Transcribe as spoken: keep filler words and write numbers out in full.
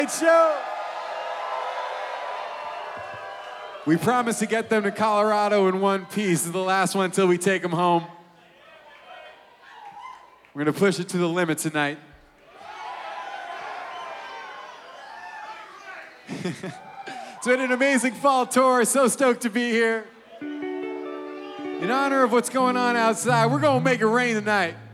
Show. We promise to get them to Colorado in one piece. This is the last one until we take them home. We're going to push it to the limit tonight. It's been an amazing fall tour. So stoked to be here. In honor of what's going on outside, we're going to make it rain tonight.